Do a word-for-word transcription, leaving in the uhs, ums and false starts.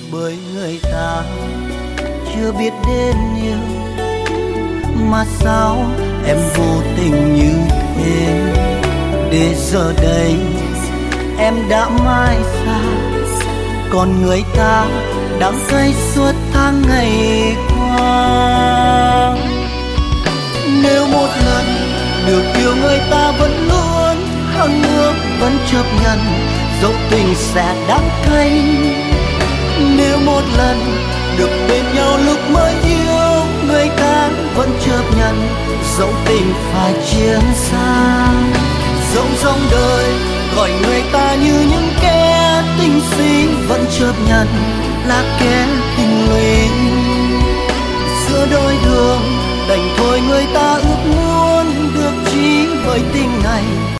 Bởi người ta chưa biết đến yêu, mà sao em vô tình như thế. Để giờ đây em đã mãi xa, còn người ta đắng cay suốt tháng ngày qua. Nếu một lần được yêu, người ta vẫn luôn hằng ước, vẫn chấp nhận dẫu tình sẽ đắng cay. Nếu một lần được bên nhau lúc mới yêu, người ta vẫn chấp nhận dẫu tình phải chia xa. Dẫu dòng đời gọi người ta như những kẻ tình si, vẫn chấp nhận là kẻ tình lụy. Giữa đôi đường đành thôi, người ta ước muốn được chỉ với tình này.